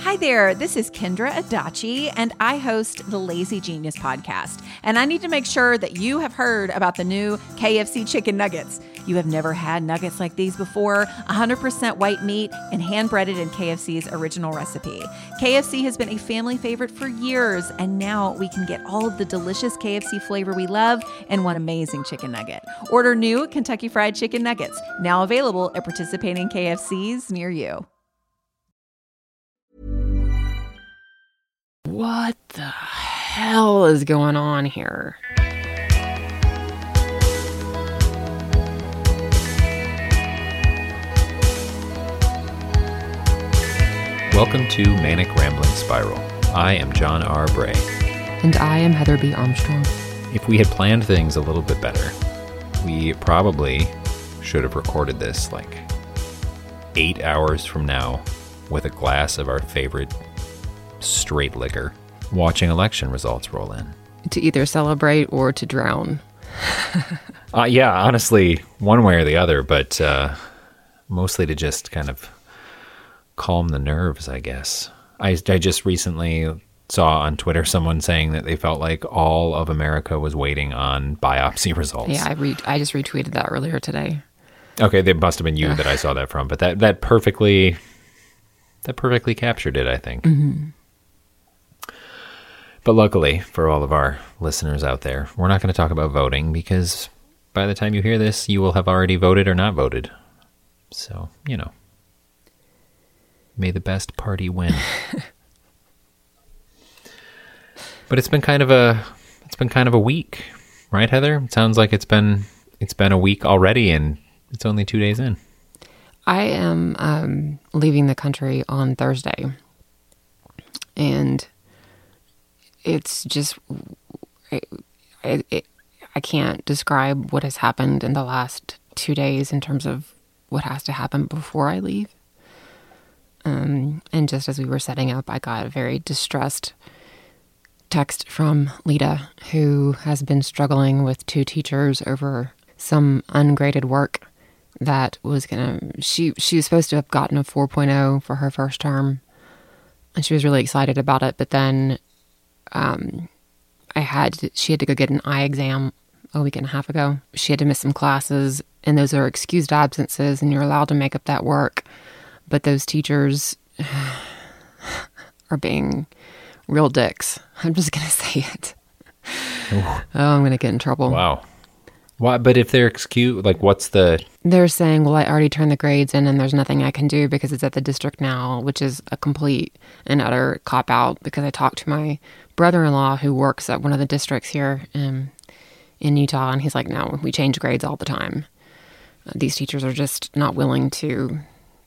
Hi there, this is Kendra Adachi, and I host the Lazy Genius podcast. And I need to make sure that you have heard about the new KFC chicken nuggets. You have never had nuggets like these before, 100% white meat and hand-breaded in KFC's original recipe. KFC has been a family favorite for years, and now we can get all of the delicious KFC flavor we love in one amazing chicken nugget. Order new Kentucky Fried Chicken Nuggets, now available at participating KFCs near you. What the hell is going on here? Welcome to Manic Rambling Spiral. I am John R. Bray. And I am Heather B. Armstrong. If we had planned things a little bit better, we probably should have recorded this like 8 hours from now with a glass of our favorite straight liquor, watching election results roll in. To either celebrate or to drown. Yeah, honestly, one way or the other, but mostly to just kind of calm the nerves, I guess. I just recently saw on Twitter someone saying that they felt like all of America was waiting on biopsy results. Yeah, I just retweeted that earlier today. Okay, it must have been you that I saw that from, but that perfectly captured it, I think. Mm-hmm. But luckily, for all of our listeners out there, we're not going to talk about voting because by the time you hear this, you will have already voted or not voted. So, may the best party win. But it's been kind of a week, right, Heather? It sounds like it's been a week already, and it's only 2 days in. I am leaving the country on Thursday, and it's just, I can't describe what has happened in the last 2 days in terms of what has to happen before I leave. And just as we were setting up, I got a very distressed text from Lita, who has been struggling with 2 teachers over some ungraded work that was she was supposed to have gotten a 4.0 for her first term, and she was really excited about it, but then she had to go get an eye exam a week and a half ago. She had to miss some classes, and those are excused absences, and you're allowed to make up that work. But those teachers are being real dicks. I'm just going to say it. Oh, I'm going to get in trouble. Wow. Why? But if they're excused, what's the... They're saying, well, I already turned the grades in and there's nothing I can do because it's at the district now, which is a complete and utter cop-out because I talked to my brother-in-law who works at one of the districts here in Utah, and he's like, no, we change grades all the time. These teachers are just not willing to,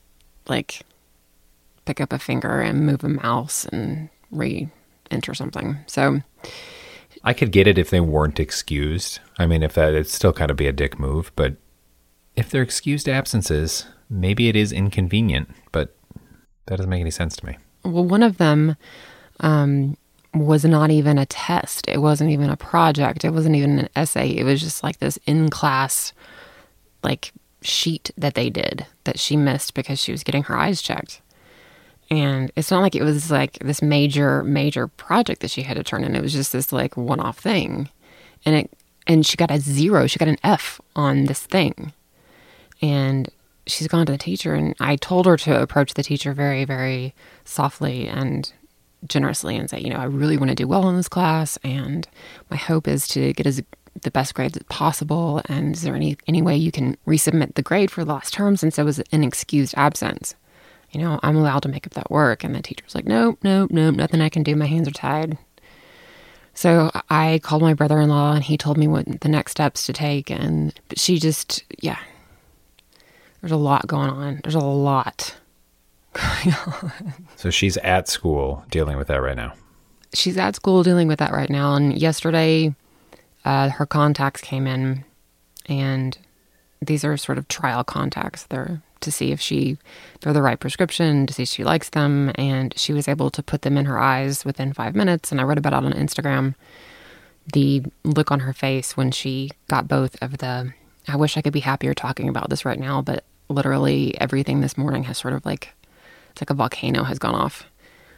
pick up a finger and move a mouse and re-enter something. So... I could get it if they weren't excused. I mean, it'd still kind of be a dick move, but if they're excused absences, maybe it is inconvenient, but that doesn't make any sense to me. Well, one of them was not even a test. It wasn't even a project. It wasn't even an essay. It was just this in-class, sheet that they did that she missed because she was getting her eyes checked. And it's not like it was this major project that she had to turn in. It was just this one-off thing. And she got a 0. She got an F on this thing. And she's gone to the teacher, and I told her to approach the teacher very, very softly and generously and say, I really want to do well in this class, and my hope is to get the best grades possible, and is there any way you can resubmit the grade for the last term since it was an excused absence? I'm allowed to make up that work. And the teacher's like, nope, nothing I can do. My hands are tied. So I called my brother-in-law, and he told me what the next steps to take. But she just, there's a lot going on. There's a lot going on. So she's at school dealing with that right now. She's at school dealing with that right now. And yesterday, her contacts came in, and these are sort of trial contacts. They're to see if they're the right prescription, to see if she likes them, and she was able to put them in her eyes within 5 minutes, and I read about it on Instagram. The look on her face when she got both of the... I wish I could be happier talking about this right now, but literally everything this morning has sort of it's like a volcano has gone off.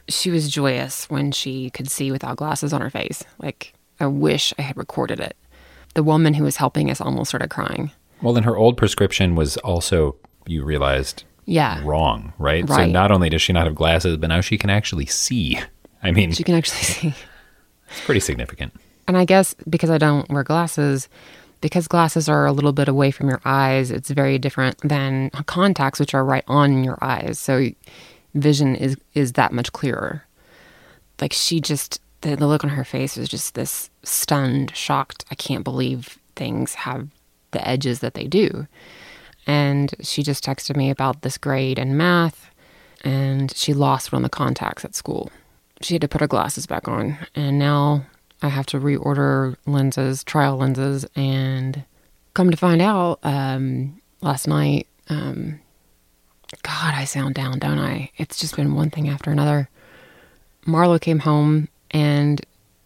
She was joyous when she could see without glasses on her face. Like, I wish I had recorded it. The woman who was helping us almost started crying. Well, then her old prescription was also, you realized, wrong, right? So not only does she not have glasses, but now she can actually see. I mean, she can actually see. It's pretty significant. And I guess because I don't wear glasses, because glasses are a little bit away from your eyes, it's very different than contacts, which are right on your eyes. So vision is that much clearer. Like, she just, the look on her face was just this stunned, shocked, I can't believe things have the edges that they do. And she just texted me about this grade in math, and she lost one of the contacts at school. She had to put her glasses back on, and now I have to reorder lenses, trial lenses, and come to find out, last night, God, I sound down, don't I? It's just been one thing after another. Marlo came home, and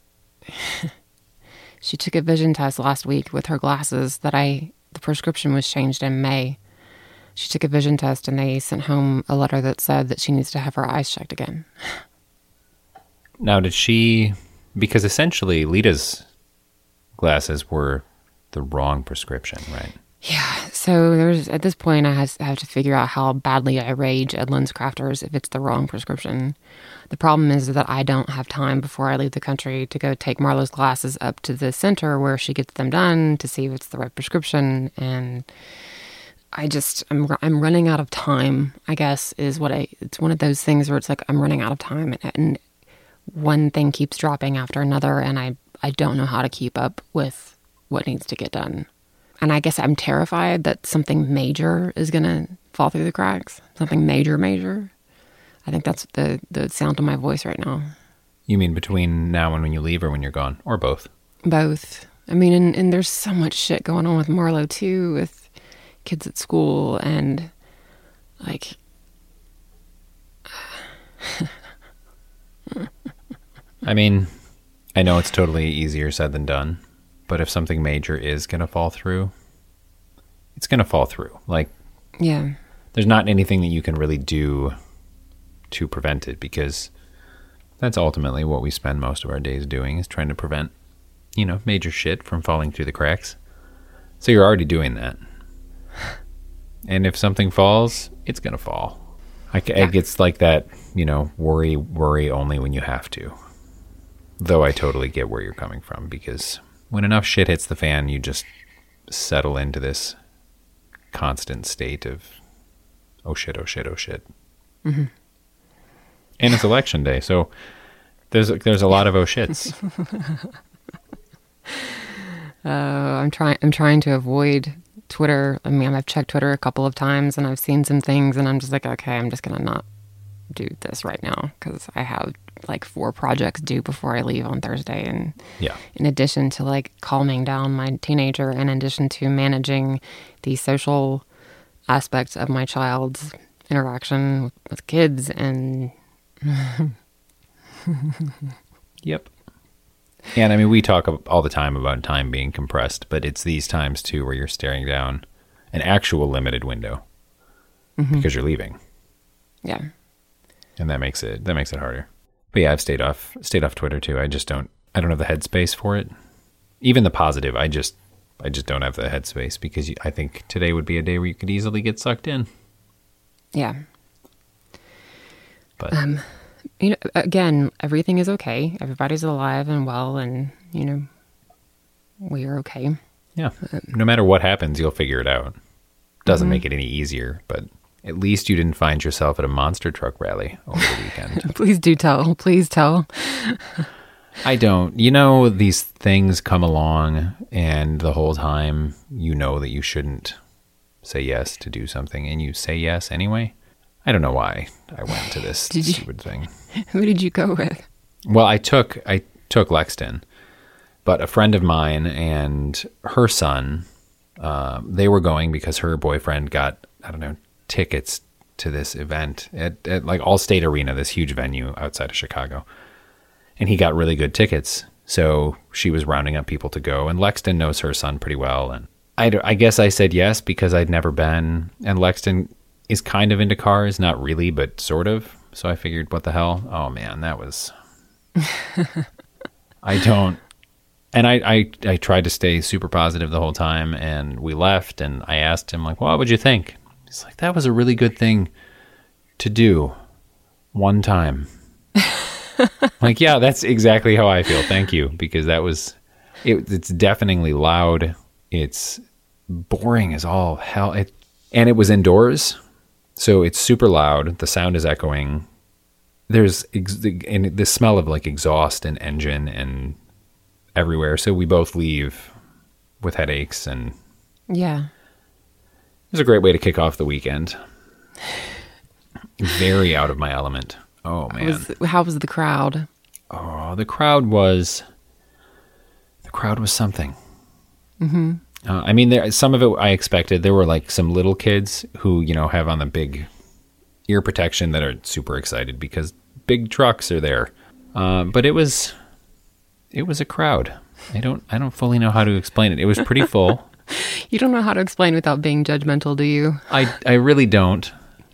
she took a vision test last week with her glasses the prescription was changed in May. She took a vision test, and they sent home a letter that said that she needs to have her eyes checked again. Now, because essentially Lita's glasses were the wrong prescription, right? Yeah. So at this point, I have to figure out how badly I rage at LensCrafters if it's the wrong prescription. The problem is that I don't have time before I leave the country to go take Marlo's glasses up to the center where she gets them done to see if it's the right prescription. And I'm running out of time, I guess, it's one of those things where it's like I'm running out of time, and one thing keeps dropping after another, and I don't know how to keep up with what needs to get done. And I guess I'm terrified that something major is going to fall through the cracks. Something major. I think that's the sound of my voice right now. You mean between now and when you leave, or when you're gone, or both? Both. I mean, and there's so much shit going on with Marlo too, with kids at school, and like... I mean, I know it's totally easier said than done, but if something major is going to fall through, it's going to fall through. Like, yeah, there's not anything that you can really do to prevent it, because that's ultimately what we spend most of our days doing, is trying to prevent, major shit from falling through the cracks. So you're already doing that. And if something falls, it's going to fall. It's like that, worry only when you have to. Though I totally get where you're coming from, because when enough shit hits the fan, you just settle into this constant state of, oh shit. Mm-hmm. And it's election day, so there's a lot of oh shits. I'm trying to avoid Twitter. I mean, I've checked Twitter a couple of times, and I've seen some things, and I'm just like, okay, I'm just gonna not do this right now, because I have like 4 projects due before I leave on Thursday, and in addition to like calming down my teenager, in addition to managing the social aspects of my child's interaction with kids, and Yep. And I mean, we talk all the time about time being compressed, but it's these times too where you're staring down an actual limited window because you're leaving. Yeah. And that makes it harder. But yeah, I've stayed off Twitter too. I don't have the headspace for it. Even the positive, I just don't have the headspace, because I think today would be a day where you could easily get sucked in. Yeah. But again, everything is okay. Everybody's alive and well, and we are okay. Yeah. No matter what happens, you'll figure it out. Doesn't make it any easier, but at least you didn't find yourself at a monster truck rally over the weekend. Please do tell. Please tell. I don't. These things come along, and the whole time that you shouldn't say yes to do something, and you say yes anyway. I don't know why I went to this stupid thing. Who did you go with? Well, I took Lexton, but a friend of mine and her son, they were going because her boyfriend got, tickets to this event at like Allstate Arena, this huge venue outside of Chicago. And he got really good tickets. So she was rounding up people to go, and Lexton knows her son pretty well. And I guess I said yes because I'd never been, and Lexton is kind of into cars, not really, but sort of. So I figured, what the hell? Oh man, that was, I don't, and I tried to stay super positive the whole time, and we left, and I asked him, like, what would you think? He's like, that was a really good thing to do one time. Like, yeah, that's exactly how I feel. Thank you. Because that was, it's deafeningly loud. It's boring as all hell. And it was indoors. So it's super loud. The sound is echoing. There's and the smell of like exhaust and engine and everywhere. So we both leave with headaches, and Yeah. it was a great way to kick off the weekend. Very out of my element. Oh man. How was the crowd? Oh, the crowd was something. Mm-hmm. I mean, some of it I expected. There were like some little kids who, have on the big ear protection that are super excited because big trucks are there. But it was a crowd. I don't fully know how to explain it. It was pretty full. You don't know how to explain without being judgmental, do you? I really don't.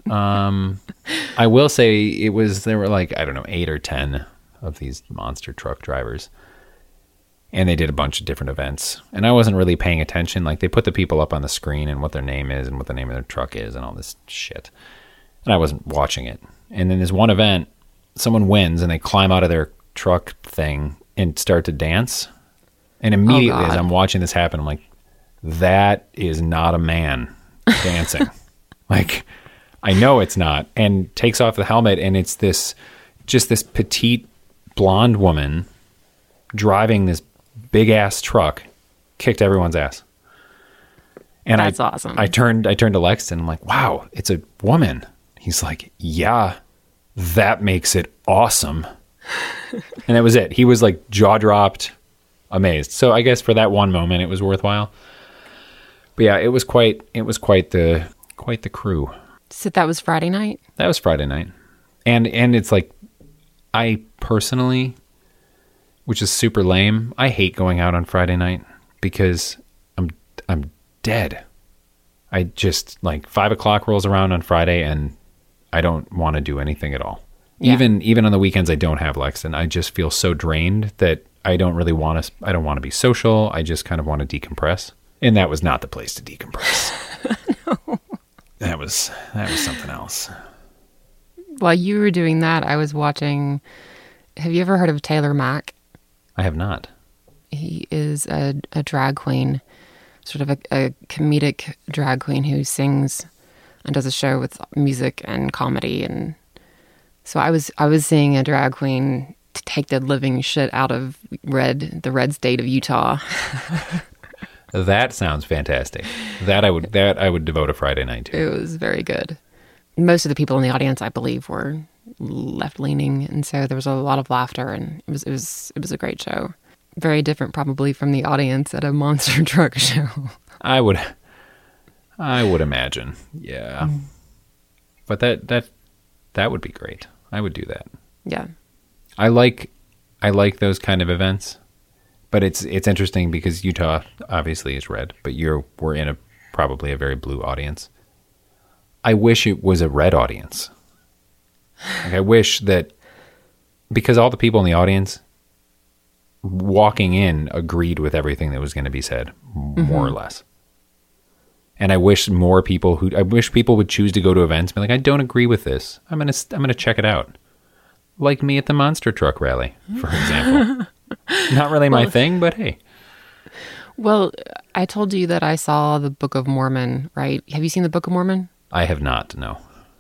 I will say there were like, I don't know, 8 or 10 of these monster truck drivers. And they did a bunch of different events. And I wasn't really paying attention. Like, they put the people up on the screen and what their name is and what the name of their truck is and all this shit. And I wasn't watching it. And then there's one event, someone wins and they climb out of their truck thing and start to dance. And immediately as I'm watching this happen, I'm like, that is not a man dancing. Like, I know it's not. And takes off the helmet, and it's this petite blonde woman driving this big ass truck, kicked everyone's ass. And that's awesome. I turned to Lexton. I'm like, wow, it's a woman. He's like, yeah, that makes it awesome. And that was it. He was like jaw dropped, amazed. So I guess for that one moment, it was worthwhile. But yeah, it was quite the crew. So that was Friday night? That was Friday night. And it's like, I personally, which is super lame, I hate going out on Friday night because I'm dead. I just, like, 5 o'clock rolls around on Friday and I don't want to do anything at all. Yeah. Even on the weekends I don't have Lexton, I just feel so drained that I don't want to be social. I just kind of want to decompress. And that was not the place to decompress. No. That was something else. While you were doing that, I was watching, have you ever heard of Taylor Mack? I have not. He is a drag queen, sort of a comedic drag queen who sings and does a show with music and comedy. And so I was seeing a drag queen to take the living shit out of the red state of Utah. That sounds fantastic. That I would devote a Friday night to. It was very good. Most of the people in the audience, I believe, were left-leaning, and so there was a lot of laughter, and it was a great show. Very different, probably, from the audience at a monster truck show. I would imagine, yeah. But that would be great. I would do that. Yeah. I like those kind of events. But it's interesting because Utah obviously is red, but we're in probably a very blue audience. I wish it was a red audience. Like, I wish that, because all the people in the audience walking in agreed with everything that was going to be said, more or less. And I wish people would choose to go to events and be like, I don't agree with this. I'm gonna check it out. Like me at the monster truck rally, for example. Not really my thing, but hey. Well, I told you that I saw the Book of Mormon, right? Have you seen the Book of Mormon? I have not, no.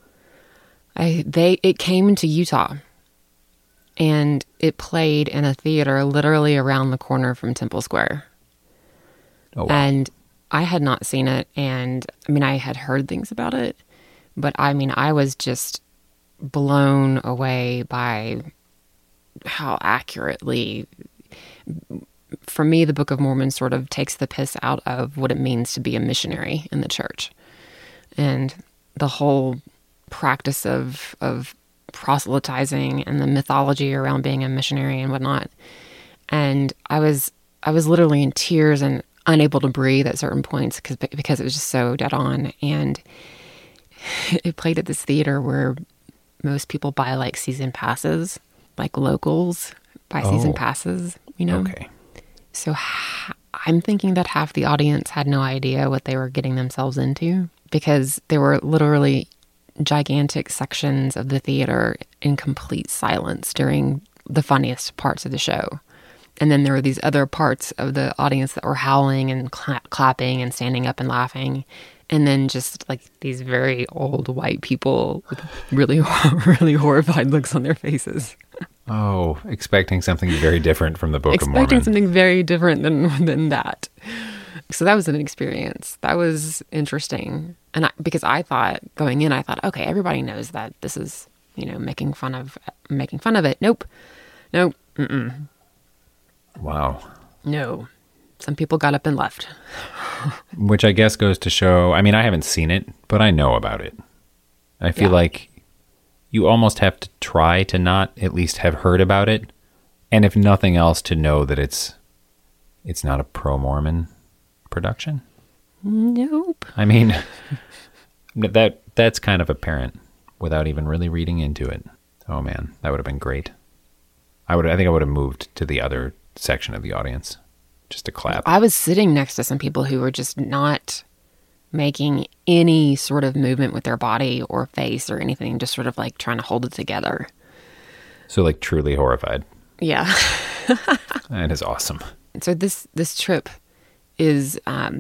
It came to Utah, and it played in a theater literally around the corner from Temple Square. Oh, wow. And I had not seen it, and I mean, I had heard things about it, but I mean, I was just blown away by how accurately, for me, the Book of Mormon sort of takes the piss out of what it means to be a missionary in the church. And the whole practice of proselytizing and the mythology around being a missionary and whatnot. And I was literally in tears and unable to breathe at certain points because it was just so dead on. And it played at this theater where most people buy like season passes, like locals buy season passes, you know? Okay. So I'm thinking that half the audience had no idea what they were getting themselves into, because there were literally gigantic sections of the theater in complete silence during the funniest parts of the show. And then there were these other parts of the audience that were howling and clapping and standing up and laughing. And then just like these very old white people with really, really horrified looks on their faces. Oh, expecting something very different from the Book of Mormon. Expecting something very different than that. So that was an experience. That was interesting. And because I thought, going in, I thought, okay, everybody knows that this is, you know, making fun of it. Nope. Mm-mm. Wow. No. Some people got up and left. Which I guess goes to show, I mean, I haven't seen it, but I know about it. I feel like you almost have to try to not at least have heard about it. And if nothing else, to know that it's not a pro-Mormon production. Nope. I mean, that's kind of apparent without even really reading into it. Oh man, that would have been great. I think I would have moved to the other section of the audience just to clap. I was sitting next to some people who were just not making any sort of movement with their body or face or anything, just sort of like trying to hold it together. So like truly horrified. Yeah. That is awesome. So this trip is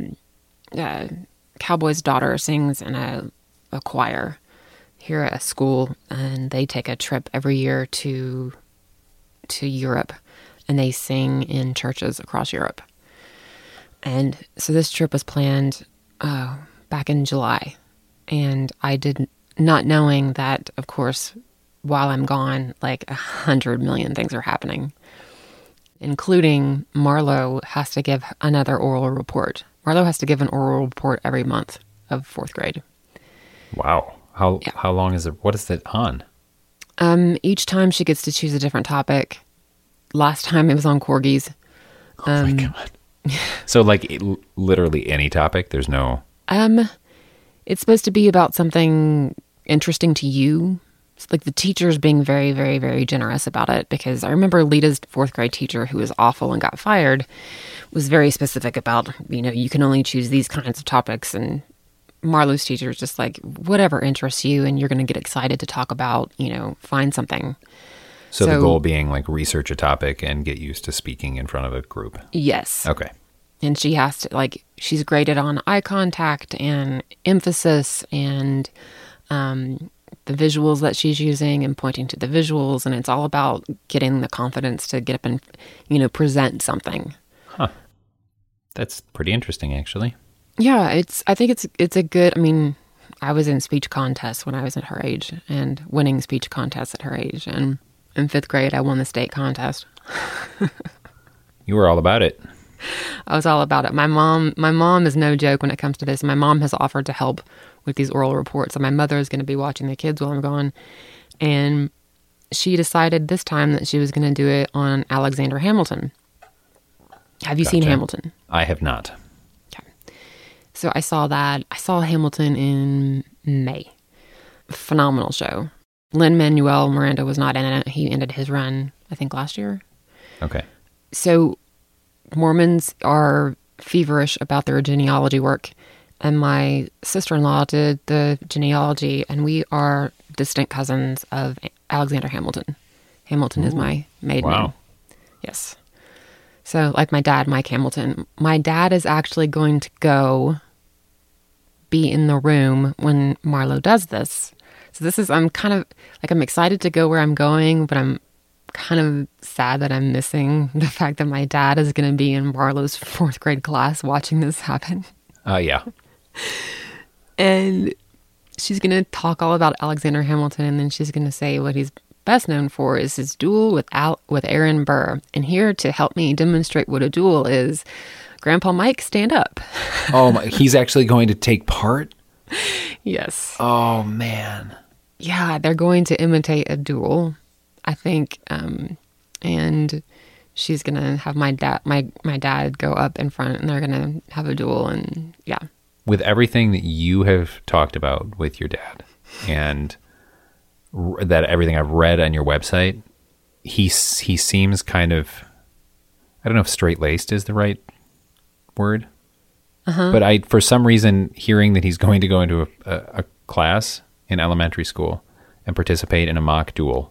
Cowboy's daughter sings in a choir here at a school, and they take a trip every year to Europe, and they sing in churches across Europe. And so this trip was planned back in July, and I did not knowing that, of course, while I'm gone, like 100 million things are happening, including Marlo has to give another oral report. Marlo has to give an oral report every month of fourth grade. Wow. How long is it? What is it on? Each time she gets to choose a different topic. Last time it was on corgis. Oh my God. So like literally any topic? There's no... It's supposed to be about something interesting to you. It's like the teachers being very, very, very generous about it, because I remember Lita's fourth grade teacher, who was awful and got fired, was very specific about, you know, you can only choose these kinds of topics. And Marlo's teacher is just like, whatever interests you and you're going to get excited to talk about, you know, find something. So the goal being like research a topic and get used to speaking in front of a group. Yes. Okay. And she has to, like, she's graded on eye contact and emphasis and the visuals that she's using and pointing to the visuals. And it's all about getting the confidence to get up and, you know, present something. Huh. That's pretty interesting, actually. Yeah, I think it's a good, I mean, I was in speech contests when I was at her age and winning speech contests at her age. And in fifth grade, I won the state contest. You were all about it. I was all about it. My mom is no joke when it comes to this. My mom has offered to help with these oral reports, and my mother is going to be watching the kids while I'm gone. And she decided this time that she was going to do it on Alexander Hamilton. Have you seen Hamilton? I have not. Okay. So I saw that. I saw Hamilton in May. Phenomenal show. Lin-Manuel Miranda was not in it. He ended his run, I think, last year. Okay. So Mormons are feverish about their genealogy work, and my sister-in-law did the genealogy, and we are distant cousins of Alexander Hamilton. Hamilton is my maiden name. Yes. So, like my dad, Mike Hamilton. My dad is actually going to go be in the room when Marlo does this. So this is, I'm excited to go where I'm going, but I'm kind of sad that I'm missing the fact that my dad is going to be in Marlo's fourth grade class watching this happen. Yeah. And she's going to talk all about Alexander Hamilton, and then she's going to say what he's best known for is his duel with Aaron Burr. And here to help me demonstrate what a duel is, Grandpa Mike, stand up. Oh, he's actually going to take part? Yes. Oh, man. Yeah, they're going to imitate a duel, I think. And she's going to have my dad go up in front, and they're going to have a duel, and yeah. With everything that you have talked about with your dad and that everything I've read on your website, he seems kind of, I don't know if straight-laced is the right word, but for some reason, hearing that he's going to go into a class in elementary school and participate in a mock duel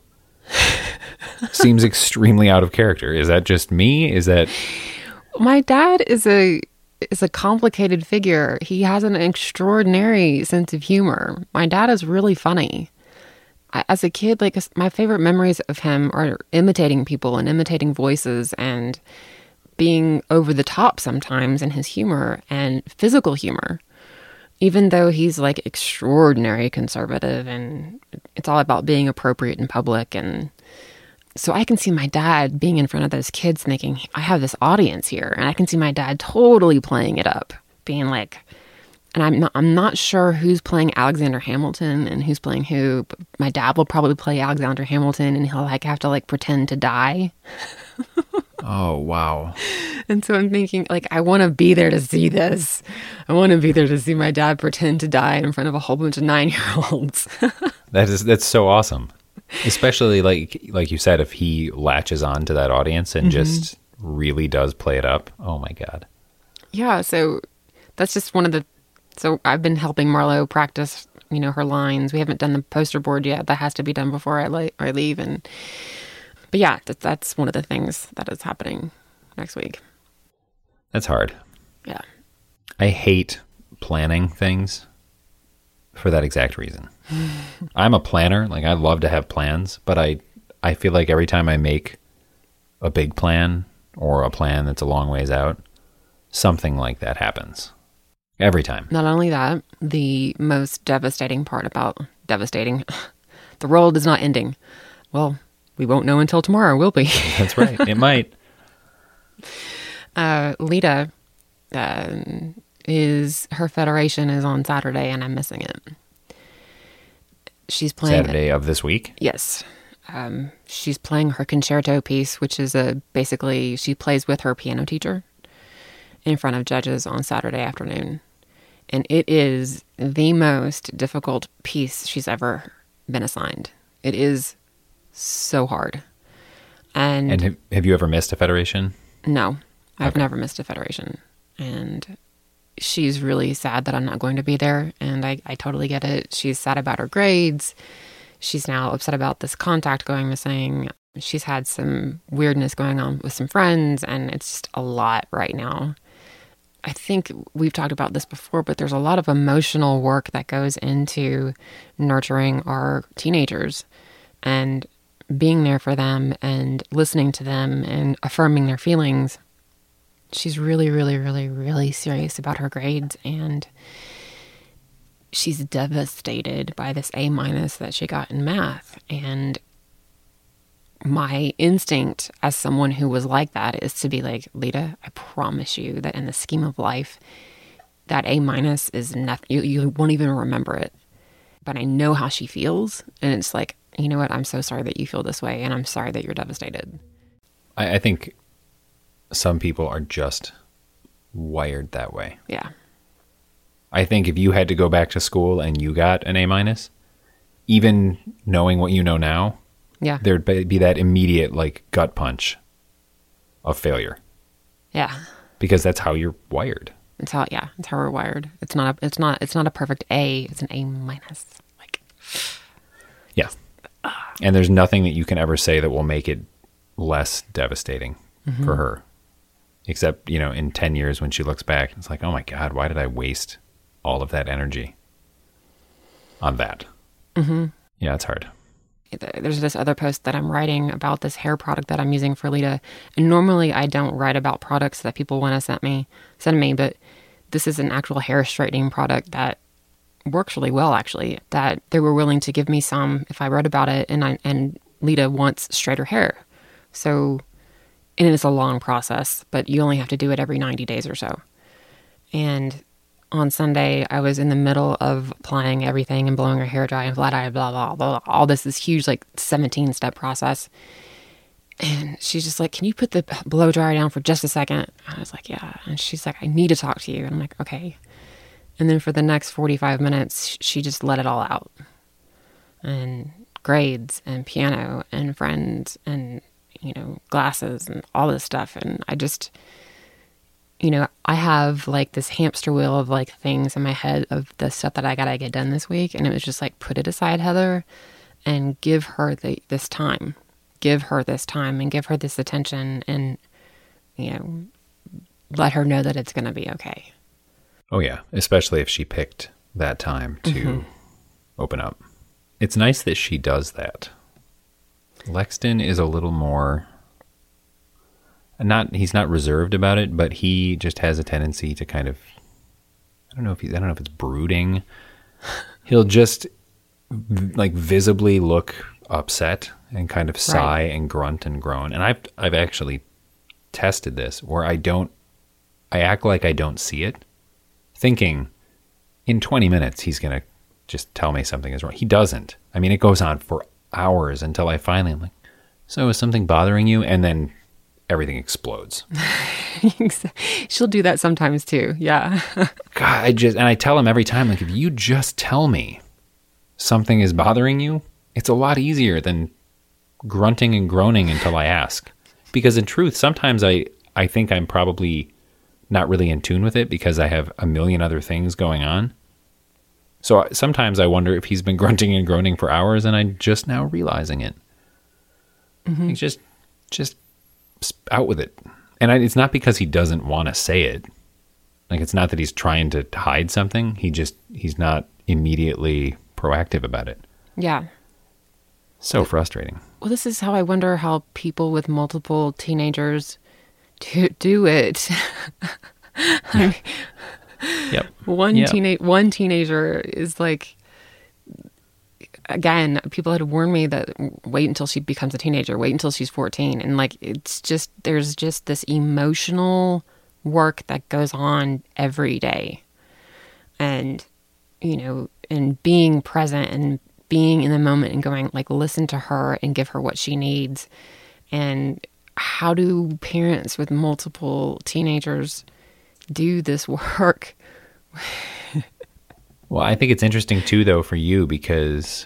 seems extremely out of character. Is that just me? Is that... My dad is a complicated figure. He has an extraordinary sense of humor. My dad is really funny. As a kid, like my favorite memories of him are imitating people and imitating voices and being over the top sometimes in his humor and physical humor. Even though he's like extraordinary conservative and it's all about being appropriate in public. And so I can see my dad being in front of those kids thinking, I have this audience here. And I can see my dad totally playing it up, being like, and I'm not sure who's playing Alexander Hamilton and who's playing who, but my dad will probably play Alexander Hamilton and he'll like have to like pretend to die. Oh, wow. And so I'm thinking, like, I want to be there to see this. I want to be there to see my dad pretend to die in front of a whole bunch of 9-year-olds. That's so awesome. Especially like you said, if he latches on to that audience and just really does play it up. Oh my God. Yeah. So that's just so I've been helping Marlo practice, her lines. We haven't done the poster board yet. That has to be done before I leave. But yeah, that's one of the things that is happening next week. That's hard. Yeah. I hate planning things for that exact reason. I'm a planner. Like, I love to have plans, but I feel like every time I make a big plan or a plan that's a long ways out, something like that happens. Every time. Not only that, the most devastating part about devastating, the world is not ending. Well, we won't know until tomorrow, will we? That's right. It might. Lita, her federation is on Saturday, and I'm missing it. She's playing Saturday of this week? Yes. She's playing her concerto piece, which is basically she plays with her piano teacher in front of judges on Saturday afternoon. And it is the most difficult piece she's ever been assigned. It is so hard. And have you ever missed a federation? No, I've never missed a federation. And she's really sad that I'm not going to be there. And I totally get it. She's sad about her grades. She's now upset about this contact going missing. She's had some weirdness going on with some friends, and it's just a lot right now. I think we've talked about this before, but there's a lot of emotional work that goes into nurturing our teenagers and being there for them and listening to them and affirming their feelings. She's really, really, really, really serious about her grades, and she's devastated by this A- that she got in math. And my instinct as someone who was like that is to be like, Lita, I promise you that in the scheme of life, that A- is nothing. You won't even remember it. But I know how she feels. And it's like, you know what? I'm so sorry that you feel this way. And I'm sorry that you're devastated. I think some people are just wired that way. Yeah. I think if you had to go back to school and you got an A-, even knowing what you know now, yeah, there'd be that immediate like gut punch of failure. Yeah. Because that's how you're wired. It's how we're wired. It's not a perfect A, it's an A-. Like, yeah. And there's nothing that you can ever say that will make it less devastating for her. Except, in 10 years when she looks back, it's like, oh my God, why did I waste all of that energy on that? Mm-hmm. Yeah, it's hard. There's this other post that I'm writing about this hair product that I'm using for Lita. And normally I don't write about products that people want to send me, but this is an actual hair straightening product that works really well, actually, that they were willing to give me some if I wrote about it. And Lita wants straighter hair. So, and it's a long process, but you only have to do it every 90 days or so. And on Sunday, I was in the middle of applying everything and blowing her hair dry and flat iron, blah, blah, blah, blah. All this huge, 17-step process. And she's just like, can you put the blow dryer down for just a second? I was like, yeah. And she's like, I need to talk to you. And I'm like, okay. And then for the next 45 minutes, she just let it all out and grades and piano and friends and, glasses and all this stuff. And I just, I have like this hamster wheel of like things in my head of the stuff that I got to get done this week. And it was just like, put it aside, Heather, and give her this time. Give her this time and give her this attention and, let her know that it's going to be okay. Oh, yeah. Especially if she picked that time to open up. It's nice that she does that. Lexton is a little more, he's not reserved about it, but he just has a tendency to kind of, I don't know if it's brooding. He'll just like visibly look upset and kind of sigh and grunt and groan. And I've actually tested this where I act like I don't see it, thinking in 20 minutes he's going to just tell me something is wrong. He doesn't. I mean, it goes on for hours until I finally am like, so is something bothering you? And then everything explodes. She'll do that sometimes too. Yeah. God, and I tell him every time, like, if you just tell me something is bothering you, it's a lot easier than grunting and groaning until I ask. Because in truth, sometimes I think I'm probably not really in tune with it because I have a million other things going on. So sometimes I wonder if he's been grunting and groaning for hours and I'm just now realizing it. Mm-hmm. Like just out with it. And it's not because he doesn't want to say it. Like, it's not that he's trying to hide something. He's not immediately proactive about it. Yeah. So frustrating. Well, this is how I wonder how people with multiple teenagers do it. Yep. One teenager is like, again, people had warned me that wait until she becomes a teenager, wait until she's 14. And like, there's just this emotional work that goes on every day. And, and being present and being in the moment and going like, listen to her and give her what she needs. And how do parents with multiple teenagers do this work? Well, I think it's interesting too, though, for you because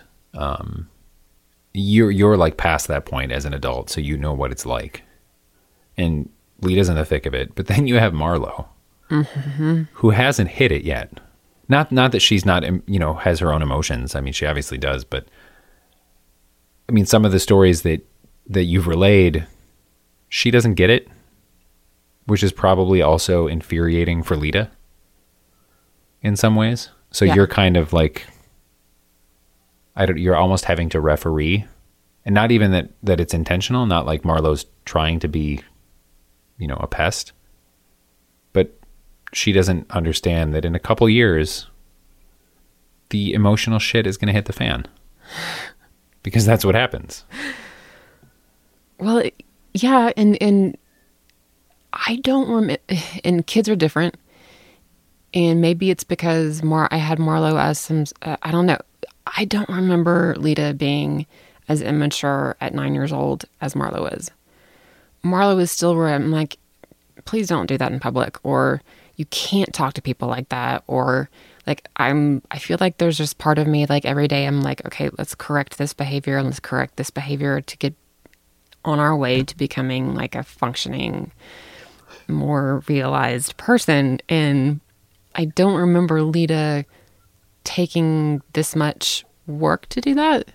you're like past that point as an adult, so you know what it's like. And Lita's in the thick of it, but then you have Marlo, who hasn't hit it yet. Not that she's not, has her own emotions. I mean, she obviously does, but I mean, some of the stories that you've relayed, she doesn't get it, which is probably also infuriating for Lita in some ways. So you're kind of like, you're almost having to referee, and not even that it's intentional, not like Marlo's trying to be, a pest, but she doesn't understand that in a couple years, the emotional shit is going to hit the fan because that's what happens. Well, yeah. And I don't remember, and kids are different. And maybe it's because I had Marlo as some, I don't know. I don't remember Lita being as immature at 9 years old as Marlo is. Marlo is still where I'm like, please don't do that in public, or you can't talk to people like that, or like I feel like there's just part of me like every day I'm like, okay, let's correct this behavior and let's correct this behavior to get on our way to becoming like a functioning, more realized person. And I don't remember Lita taking this much work to do that.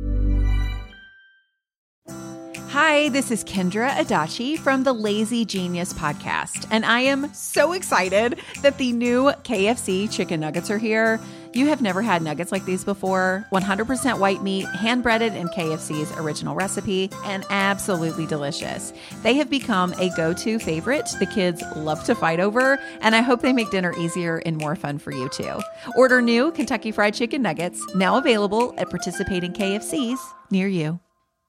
Hi, this is Kendra Adachi from the Lazy Genius podcast, and I am so excited that the new KFC chicken nuggets are here. You have never had nuggets like these before. 100% white meat, hand-breaded in KFC's original recipe, and absolutely delicious. They have become a go-to favorite the kids love to fight over, and I hope they make dinner easier and more fun for you too. Order new Kentucky Fried Chicken nuggets, now available at participating KFCs near you.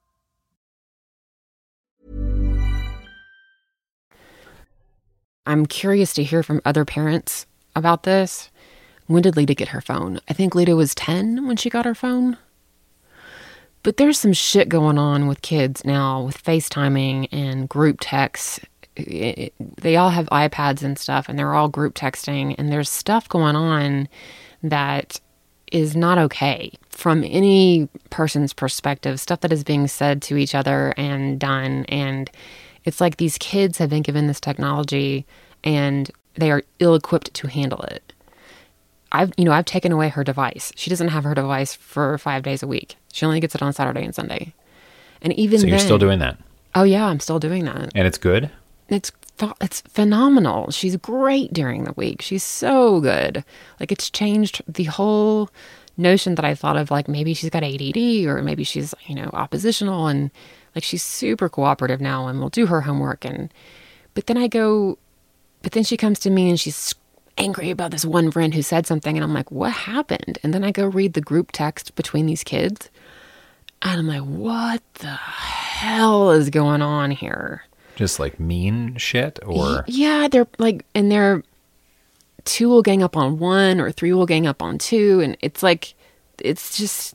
I'm curious to hear from other parents about this. When did Lita get her phone? I think Lita was 10 when she got her phone. But there's some shit going on with kids now with FaceTiming and group texts. They all have iPads and stuff, and they're all group texting. And there's stuff going on that is not okay from any person's perspective, stuff that is being said to each other and done. And it's like these kids have been given this technology and they are ill-equipped to handle it. I've taken away her device. She doesn't have her device for 5 days a week. She only gets it on Saturday and Sunday. And even So you're then, still doing that? Oh yeah, I'm still doing that. And it's good? It's phenomenal. She's great during the week. She's so good. Like, it's changed the whole notion that I thought of, like, maybe she's got ADD or maybe she's, oppositional, and like she's super cooperative now and will do her homework. But then she comes to me and she's angry about this one friend who said something, and I'm like, what happened? And then I go read the group text between these kids and I'm like, what the hell is going on here? Just like mean shit, or? Yeah, they're like, and they're 2 will gang up on 1 or 3 will gang up on 2. And it's like, it's just,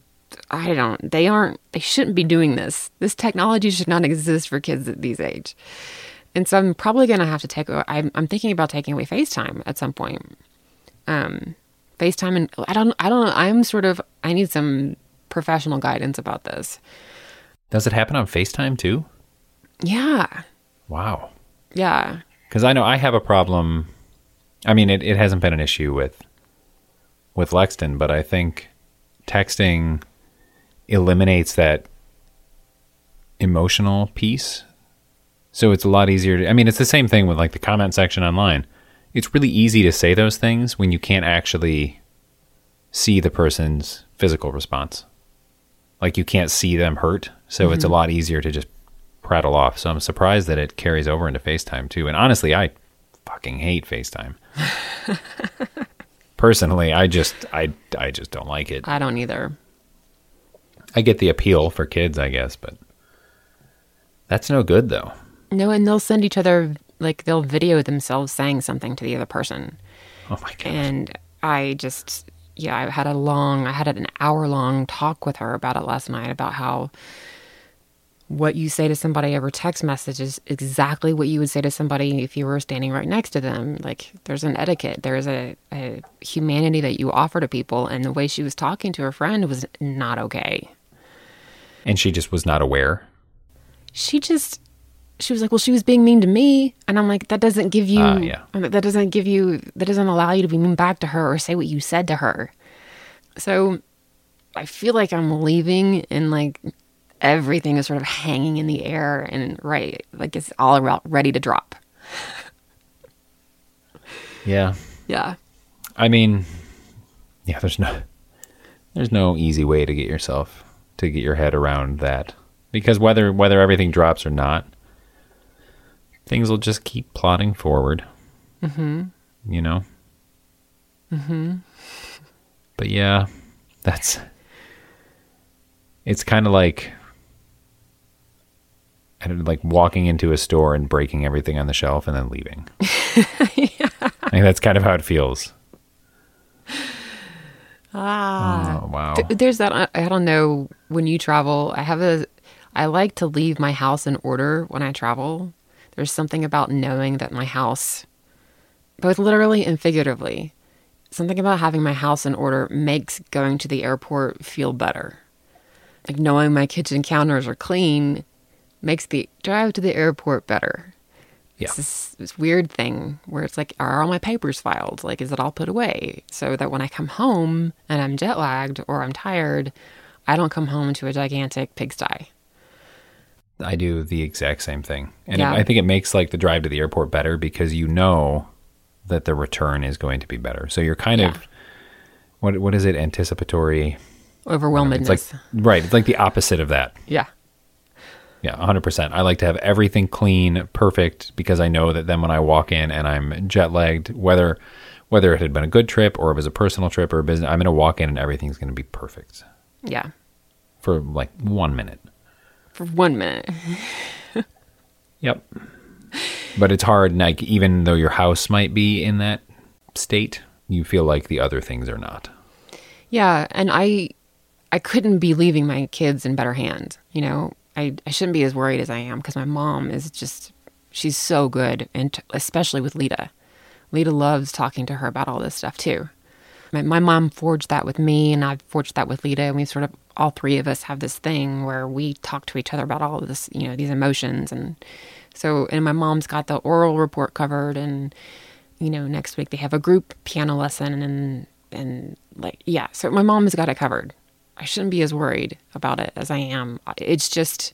they shouldn't be doing this. This technology should not exist for kids at these age. And so I'm probably going to have to I'm thinking about taking away FaceTime at some point. FaceTime, and I don't know. I need some professional guidance about this. Does it happen on FaceTime too? Yeah. Wow. Yeah. Because I know I have a problem. I mean, it hasn't been an issue with Lexton, but I think texting eliminates that emotional piece. So it's a lot easier to, it's the same thing with like the comment section online. It's really easy to say those things when you can't actually see the person's physical response. Like, you can't see them hurt. So It's a lot easier to just prattle off. So I'm surprised that it carries over into FaceTime too. And honestly, I fucking hate FaceTime. Personally, I just don't like it. I don't either. I get the appeal for kids, I guess, but that's no good though. No, and they'll send each other, like, they'll video themselves saying something to the other person. Oh my God. And I had an hour-long talk with her about it last night, about how what you say to somebody over text message is exactly what you would say to somebody if you were standing right next to them. Like, there's an etiquette. There's a humanity that you offer to people, and the way she was talking to her friend was not okay. And she just was not aware? She was like, well, she was being mean to me. And I'm like, that doesn't allow you to be mean back to her or say what you said to her. So I feel like I'm leaving and like everything is sort of hanging in the air and like it's all ready to drop. Yeah. Yeah. There's no easy way to get your head around that, because whether everything drops or not, things will just keep plodding forward. Mm-hmm. Mm-hmm. But yeah, it's kind of like walking into a store and breaking everything on the shelf and then leaving. Yeah. I think that's kind of how it feels. Oh, wow. There's that, I don't know, when you travel, I like to leave my house in order when I travel. There's something about knowing that my house, both literally and figuratively, something about having my house in order makes going to the airport feel better. Like, knowing my kitchen counters are clean makes the drive to the airport better. Yeah. It's this weird thing where it's like, are all my papers filed? Like, is it all put away? So that when I come home and I'm jet lagged or I'm tired, I don't come home to a gigantic pigsty. I do the exact same thing. And Yeah. I think it makes like the drive to the airport better because you know that the return is going to be better. So you're kind of, what is it? Anticipatory. Overwhelmedness. It's like, right. It's like the opposite of that. Yeah. Yeah, 100%. I like to have everything clean, perfect, because I know that then when I walk in and I'm jet lagged, whether it had been a good trip or it was a personal trip or a business, I'm going to walk in and everything's going to be perfect. Yeah. For like 1 minute. For 1 minute. Yep. But it's hard, like, even though your house might be in that state, you feel like the other things are not. Yeah, and I couldn't be leaving my kids in better hands, I shouldn't be as worried as I am because my mom is just, she's so good, and especially with Lita. Lita loves talking to her about all this stuff too. my mom forged that with me, and I've forged that with Lita, and we sort of, all three of us have this thing where we talk to each other about all of this, these emotions. And so, and my mom's got the oral report covered, and, next week they have a group piano lesson, and like, yeah, so my mom has got it covered. I shouldn't be as worried about it as I am. It's just,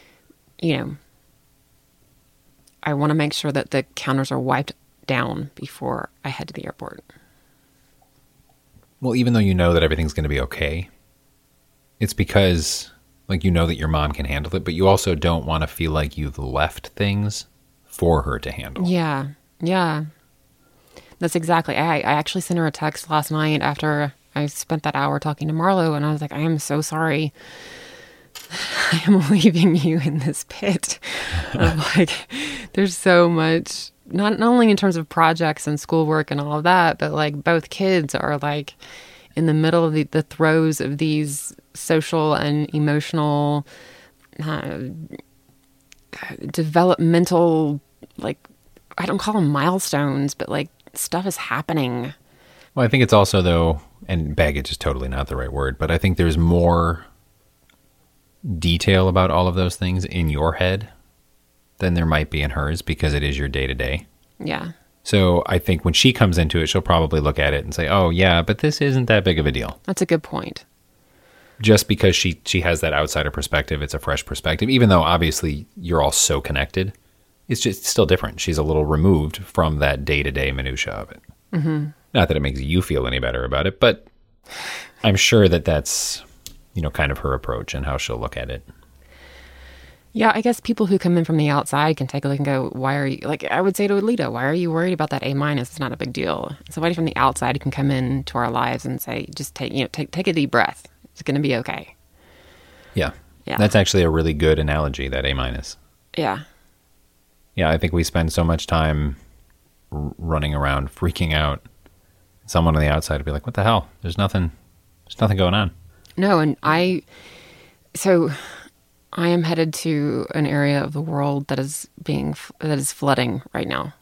I want to make sure that the counters are wiped down before I head to the airport. Well, even though you know that everything's going to be okay, it's because, like, that your mom can handle it, but you also don't want to feel like you've left things for her to handle. Yeah. That's exactly. I actually sent her a text last night after I spent that hour talking to Marlo, and I was like, I am so sorry. I am leaving you in this pit. Of like, there's so much, not only in terms of projects and schoolwork and all of that, but like both kids are like in the middle of the throes of these social and emotional developmental, like, I don't call them milestones, but like stuff is happening. Well, I think it's also, though, and baggage is totally not the right word, but I think there's more detail about all of those things in your head than there might be in hers, because it is your day-to-day. Yeah. So I think when she comes into it, she'll probably look at it and say, oh, yeah, but this isn't that big of a deal. That's a good point. Just because she has that outsider perspective, it's a fresh perspective, even though obviously you're all so connected. It's just still different. She's a little removed from that day-to-day minutia of it. Mm-hmm. Not that it makes you feel any better about it, but I'm sure that that's, kind of her approach and how she'll look at it. Yeah, I guess people who come in from the outside can take a look and go, why are you, like I would say to Alita, why are you worried about that A-? It's not a big deal. Somebody from the outside can come into our lives and say, just take a deep breath. It's going to be okay. Yeah. That's actually a really good analogy, that A-. Yeah. Yeah, I think we spend so much time running around freaking out. Someone on the outside would be like, what the hell? There's nothing going on. No, and I am headed to an area of the world that is flooding right now.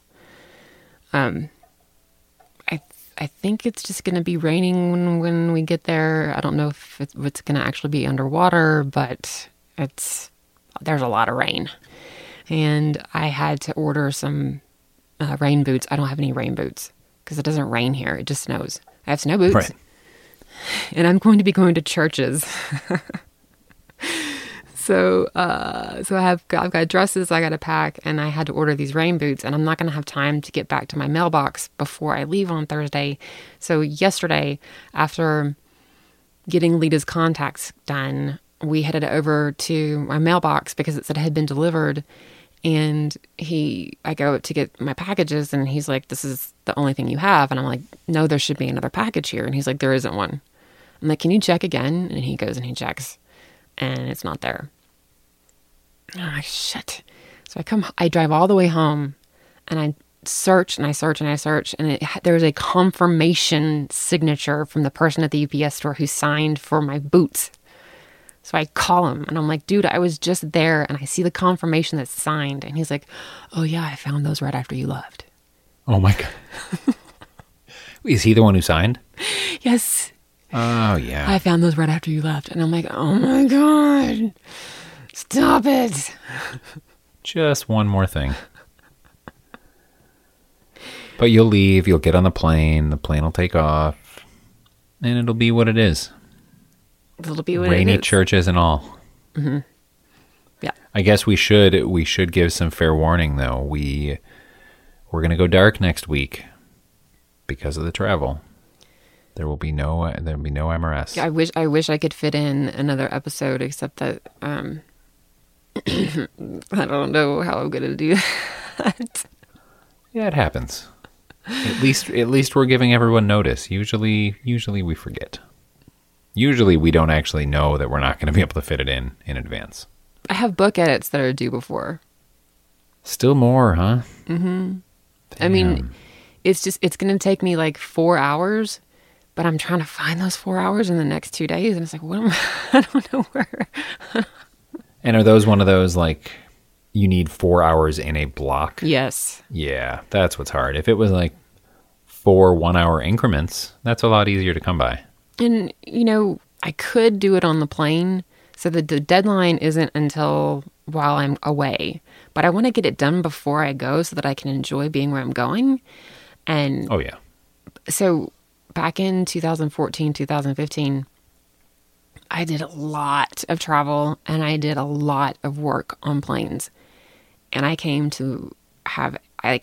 I think it's just going to be raining when we get there. I don't know if it's going to actually be underwater, but there's a lot of rain. And I had to order some rain boots. I don't have any rain boots because it doesn't rain here. It just snows. I have snow boots. Right. And I'm going to be going to churches. So I've got dresses I got to pack, and I had to order these rain boots, and I'm not going to have time to get back to my mailbox before I leave on Thursday. So yesterday, after getting Lita's contacts done, we headed over to my mailbox because it said it had been delivered. And I go to get my packages, and he's like, this is the only thing you have. And I'm like, no, there should be another package here. And he's like, there isn't one. I'm like, can you check again? And he goes and he checks, and it's not there. And I'm like, shit. So I drive all the way home, and I search and I search and I search, and there's a confirmation signature from the person at the UPS store who signed for my boots. So I call him, and I'm like, dude, I was just there, and I see the confirmation that's signed. And he's like, oh, yeah, I found those right after you left. Oh, my God. Is he the one who signed? Yes. Oh, yeah. I found those right after you left. And I'm like, oh, my God. Stop it. Just one more thing. But you'll leave, you'll get on the plane will take off, and it'll be what it is. It'll be what Rainy it is. churches and all. Mm-hmm. Yeah. I guess we should give some fair warning, though. We're going to go dark next week because of the travel. There'll be no MRS. Yeah, I wish I could fit in another episode, except that I don't know how I'm going to do that. Yeah, it happens. At least we're giving everyone notice. Usually we forget. Usually we don't actually know that we're not going to be able to fit it in advance. I have book edits that are due before. Still more, huh? Mm-hmm. I mean, it's going to take me like 4 hours, but I'm trying to find those 4 hours in the next 2 days. And it's like, I don't know where. And are those one of those, like, you need 4 hours in a block? Yes. Yeah, that's what's hard. If it was like 4 1-hour increments, that's a lot easier to come by. And, I could do it on the plane. So the deadline isn't until while I'm away. But I want to get it done before I go so that I can enjoy being where I'm going. And Oh, yeah. so back in 2014, 2015, I did a lot of travel and I did a lot of work on planes. And I came to have, I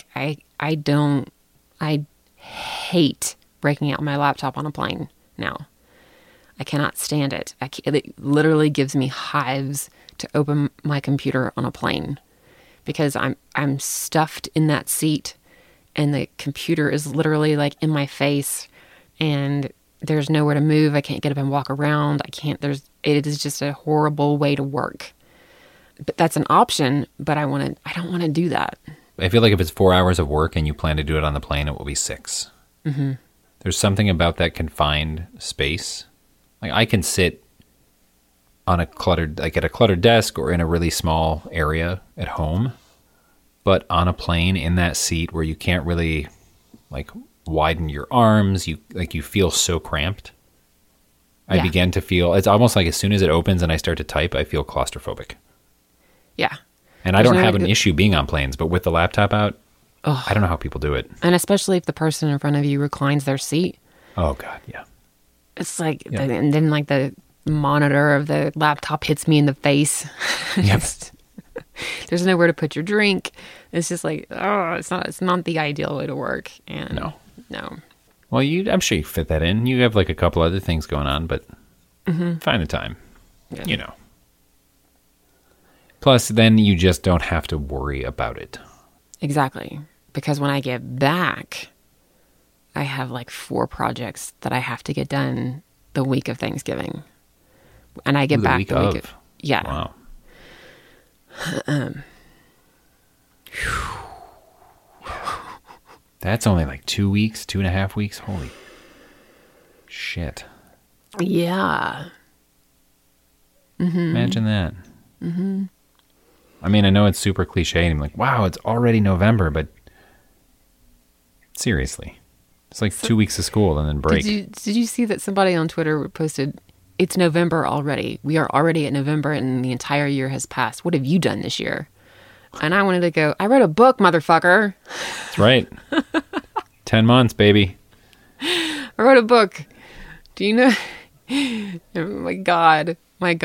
hate breaking out my laptop on a plane now. I cannot stand it. It literally gives me hives to open my computer on a plane because I'm stuffed in that seat and the computer is literally like in my face and there's nowhere to move. I can't get up and walk around. It is just a horrible way to work. But that's an option, but I don't want to do that. I feel like if it's 4 hours of work and you plan to do it on the plane, it will be 6. Mm-hmm. There's something about that confined space. Like I can sit on at a cluttered desk or in a really small area at home, but on a plane in that seat where you can't really like widen your arms, you feel so cramped. I begin to feel, it's almost like as soon as it opens and I start to type, I feel claustrophobic. Yeah. And I don't have an issue being on planes, but with the laptop out, I don't know how people do it. And especially if the person in front of you reclines their seat. Oh, God, yeah. It's like, and then like the monitor of the laptop hits me in the face. Yep. There's nowhere to put your drink. It's just like, it's not the ideal way to work. And no. Well, I'm sure you fit that in. You have like a couple other things going on, but find the time, Plus, then you just don't have to worry about it. Exactly. Because when I get back, I have like 4 projects that I have to get done the week of Thanksgiving. And I get back the week of. Yeah. Wow. That's only like 2 weeks, 2.5 weeks. Holy shit. Yeah. Mm-hmm. Imagine that. Mm-hmm. I mean, I know it's super cliche and I'm like, wow, it's already November, but seriously. It's like 2 weeks of school and then break. Did you see that somebody on Twitter posted, it's November already. We are already at November and the entire year has passed. What have you done this year? And I wanted to go, I wrote a book, motherfucker. That's right. 10 months, baby. I wrote a book. Do you know? Oh my God.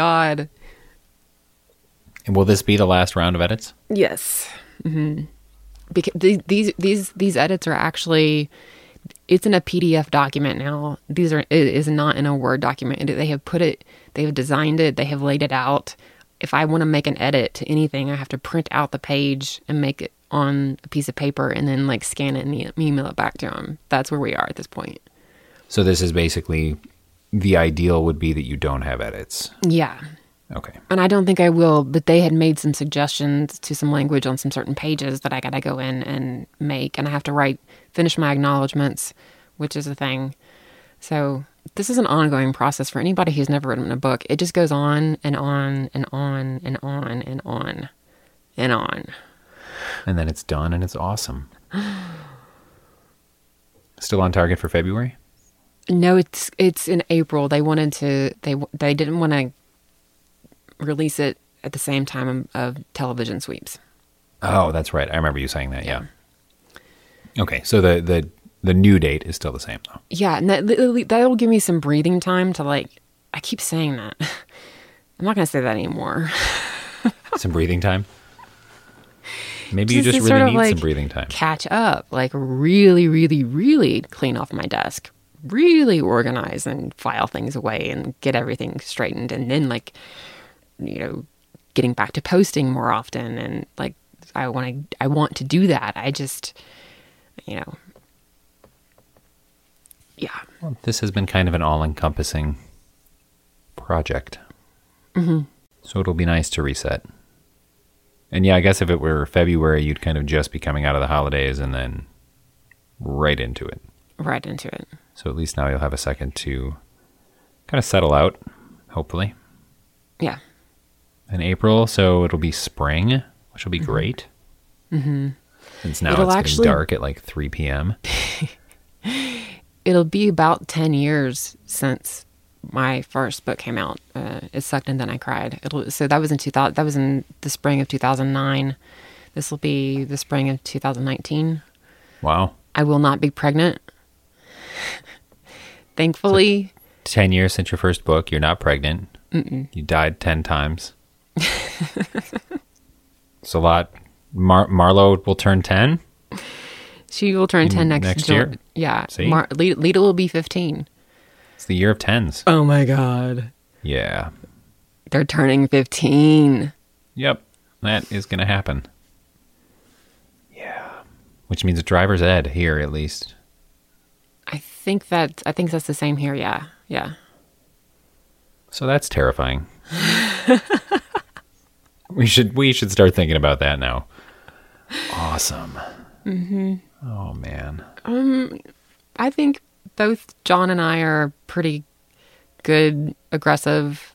And will this be the last round of edits? Yes. Mm-hmm. Because these edits are actually, it's in a PDF document now. It is not in a Word document. They have designed it. They have laid it out. If I want to make an edit to anything, I have to print out the page and make it on a piece of paper and then like scan it and email it back to them. That's where we are at this point. So this is basically, the ideal would be that you don't have edits. Yeah. Okay. And I don't think I will, but they had made some suggestions to some language on some certain pages that I got to go in and make. And I have to finish my acknowledgments, which is a thing. So this is an ongoing process for anybody who's never written a book. It just goes on and on and on and on and on and on. And then it's done and it's awesome. Still on target for February? No, it's in April. They didn't want to release it at the same time of television sweeps. Oh, that's right. I remember you saying that. Yeah. Okay, so the new date is still the same though. Yeah, and that'll give me some breathing time to I keep saying that. I'm not going to say that anymore. Some breathing time? Maybe you just really need some breathing time. Catch up, really, really, really clean off my desk. Really organize and file things away and get everything straightened. And then getting back to posting more often. And I want to do that. I just, yeah. Well, this has been kind of an all-encompassing project. Mm-hmm. So it'll be nice to reset. And yeah, I guess if it were February, you'd kind of just be coming out of the holidays and then right into it. Right into it. So at least now you'll have a second to kind of settle out, hopefully. Yeah. In April, so it'll be spring, which will be great. Mm-hmm. Since now it's getting dark at 3 p.m. it'll be about 10 years since my first book came out. It Sucked and Then I Cried. So that was in 2000. That was in the spring of 2009. This will be the spring of 2019. Wow. I will not be pregnant. Thankfully. 10 years since your first book. You're not pregnant. Mm-mm. You died 10 times. It's a lot. Marlo will turn 10. She will turn 10 next year. Yeah. See? Lita will be 15. It's the year of 10s. Oh my God. Yeah. They're turning 15. Yep. That is going to happen. Yeah. Which means a driver's ed here, at least. I think that's the same here. Yeah. Yeah. So that's terrifying. We should start thinking about that now. Awesome. Mm-hmm. Oh man. I think both John and I are pretty good, aggressive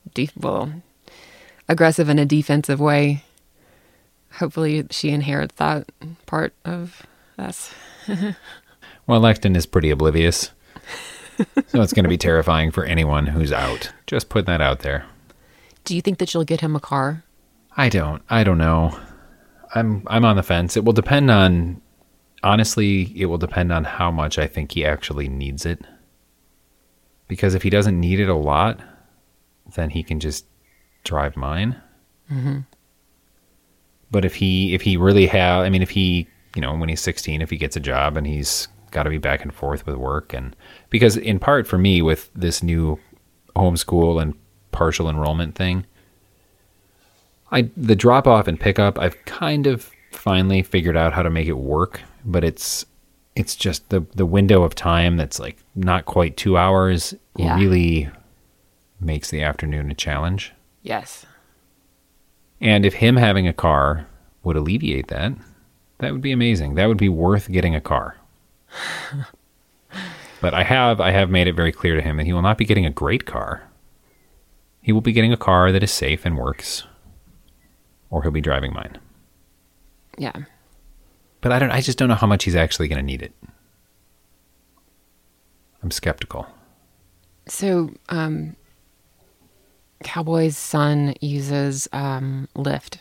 in a defensive way. Hopefully she inherits that part of us. Well, Lecton is pretty oblivious. So it's going to be terrifying for anyone who's out. Just put that out there. Do you think that you'll get him a car? I don't know. I'm on the fence. It will depend on, honestly, it will depend on how much I think he actually needs it. Because if he doesn't need it a lot, then he can just drive mine. Mm-hmm. But if he really if he, when he's 16, if he gets a job and he's got to be back and forth with work, and because in part for me with this new homeschool and partial enrollment thing, the drop off and pickup, I've kind of finally figured out how to make it work, but it's just the window of time that's like not quite 2 hours really makes the afternoon a challenge. Yes. And if him having a car would alleviate that, that would be amazing. That would be worth getting a car. But I have made it very clear to him that he will not be getting a great car. He will be getting a car that is safe and works, or he'll be driving mine. Yeah. But I just don't know how much he's actually going to need it. I'm skeptical. So, Cowboy's son uses Lyft.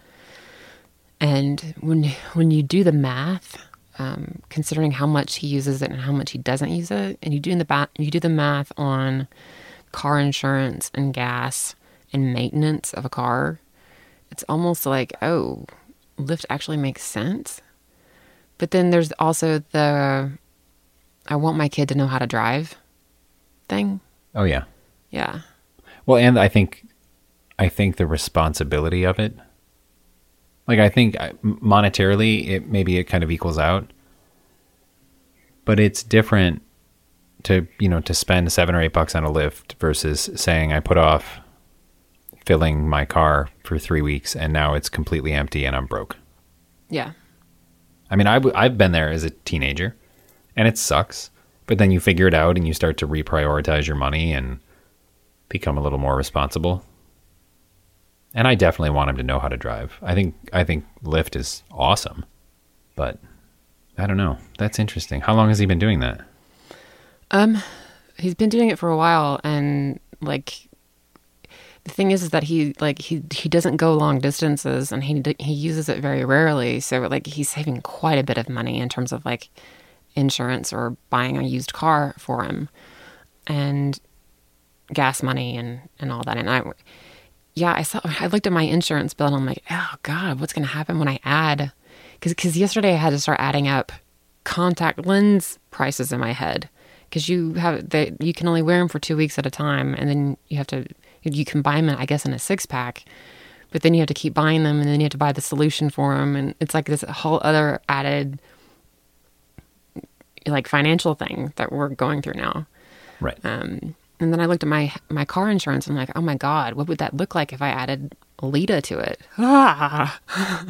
And when you do the math, considering how much he uses it and how much he doesn't use it, and you do the math on car insurance and gas and maintenance of a car, it's almost like, oh, Lyft actually makes sense. But then there's also the I want my kid to know how to drive thing. Oh yeah. Yeah. Well, and I think the responsibility of it, like I think monetarily it kind of equals out. But it's different to spend $7 or $8 on a Lyft versus saying I put off filling my car for 3 weeks and now it's completely empty and I'm broke. Yeah. I mean, I've been there as a teenager and it sucks, but then you figure it out and you start to reprioritize your money and become a little more responsible. And I definitely want him to know how to drive. I think Lyft is awesome, but I don't know. That's interesting. How long has he been doing that? He's been doing it for a while, and like the thing is that he doesn't go long distances, and he uses it very rarely. So like he's saving quite a bit of money in terms of like insurance or buying a used car for him, and gas money and all that. And I looked at my insurance bill and I'm like, oh God, what's going to happen when I add? Because yesterday I had to start adding up contact lens prices in my head. Because you can only wear them for 2 weeks at a time, and then you can buy them, I guess, in a 6-pack, but then you have to keep buying them, and then you have to buy the solution for them, and it's like this whole other added like financial thing that we're going through now. Right. And then I looked at my car insurance, and I'm like, oh my God, what would that look like if I added Lita to it? Ah.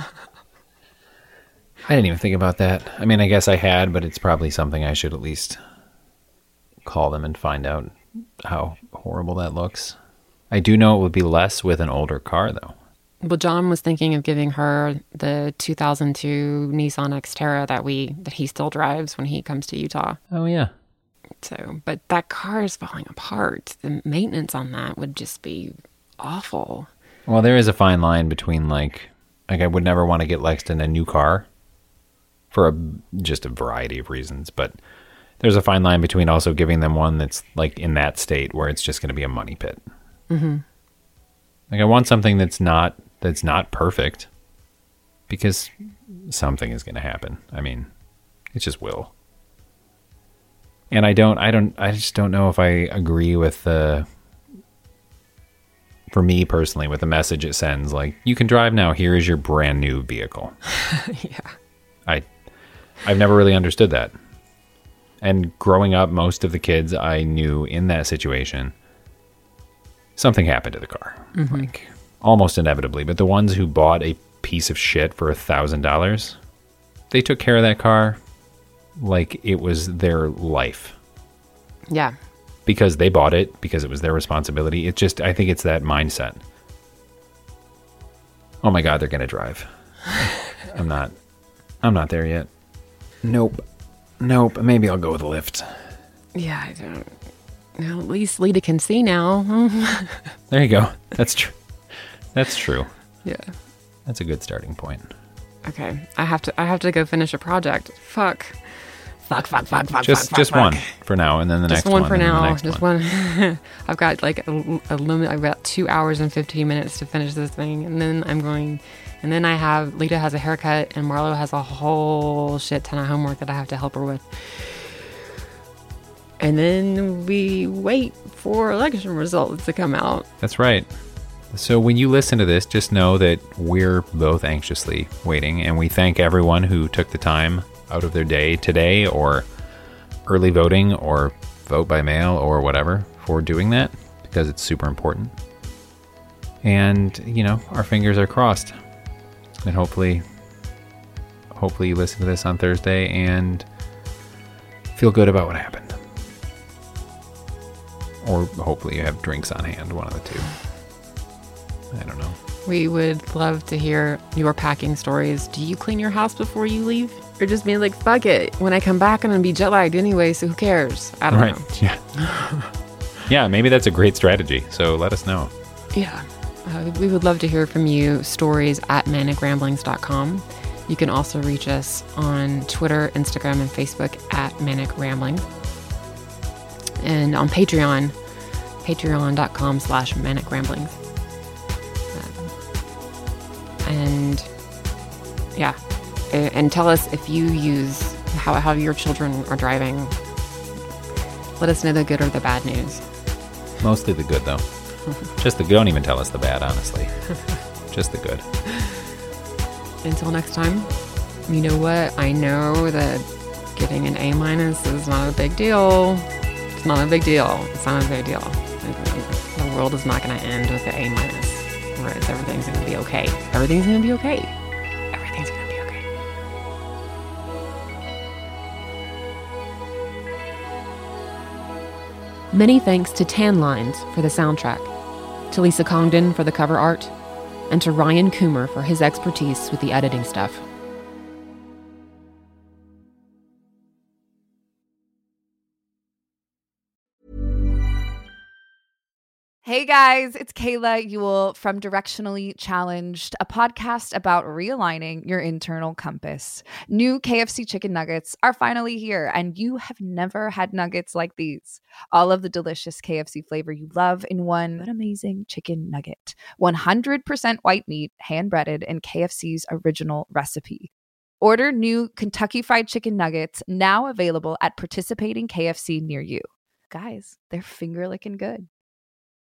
I didn't even think about that. I mean, I guess I had, but it's probably something I should at least call them and find out how horrible that looks. I do know it would be less with an older car, though. Well, John was thinking of giving her the 2002 Nissan Xterra that he still drives when he comes to Utah. Oh, yeah. So, but that car is falling apart. The maintenance on that would just be awful. Well, there is a fine line between like I would never want to get Lexton a new car for just a variety of reasons, but there's a fine line between also giving them one that's like in that state where it's just going to be a money pit. Mm-hmm. Like I want something that's not perfect, because something is going to happen. I mean, it just will. And I just don't know if I agree with for me personally, with the message it sends. Like, you can drive now. Here is your brand new vehicle. Yeah. I've never really understood that. And growing up, most of the kids I knew in that situation, something happened to the car. Mm-hmm. Like, almost inevitably. But the ones who bought a piece of shit for $1,000, they took care of that car like it was their life. Yeah. Because they bought it, because it was their responsibility. I think it's that mindset. Oh my God, they're going to drive. I'm not there yet. Nope. Maybe I'll go with a Lyft. Yeah, I don't. Well, at least Lita can see now. There you go. That's true. That's true. Yeah. That's a good starting point. Okay. I have to go finish a project. Fuck. Just one for now, and then the next one. Just one for now. Just one. I've got like a limit. I've got 2 hours and 15 minutes to finish this thing, and then Lita has a haircut, and Marlo has a whole shit ton of homework that I have to help her with. And then we wait for election results to come out. That's right. So when you listen to this, just know that we're both anxiously waiting, and we thank everyone who took the time out of their day today, or early voting, or vote by mail, or whatever, for doing that, because it's super important. And, our fingers are crossed. And hopefully you listen to this on Thursday and feel good about what happened. Or hopefully you have drinks on hand, one of the two. I don't know. We would love to hear your packing stories. Do you clean your house before you leave? Or just being like, fuck it. When I come back, I'm going to be jet lagged anyway, so who cares? I don't know. Yeah. Yeah, maybe that's a great strategy. So let us know. Yeah. We would love to hear from you. Stories at manicramblings.com. You can also reach us on Twitter, Instagram, and Facebook at Manic Ramblings. And on Patreon, patreon.com/Manic Ramblings. And yeah, and tell us if you use how your children are driving. Let us know the good or the bad news. Mostly the good, though. Just the good. Don't even tell us the bad, honestly. Just the good. Until next time, you know what? I know that getting an A- is not a big deal. It's not a big deal. It's not a big deal. The world is not going to end with an A-. Whereas everything's going to be okay. Everything's going to be okay. Everything's going to be okay. Many thanks to Tan Lines for the soundtrack, to Lisa Congdon for the cover art, and to Ryan Coomer for his expertise with the editing stuff. Hey guys, it's Kayla Ewell from Directionally Challenged, a podcast about realigning your internal compass. New KFC chicken nuggets are finally here, and you have never had nuggets like these. All of the delicious KFC flavor you love in one amazing chicken nugget. 100% white meat, hand-breaded in KFC's original recipe. Order new Kentucky Fried Chicken nuggets, now available at participating KFC near you. Guys, they're finger-licking good.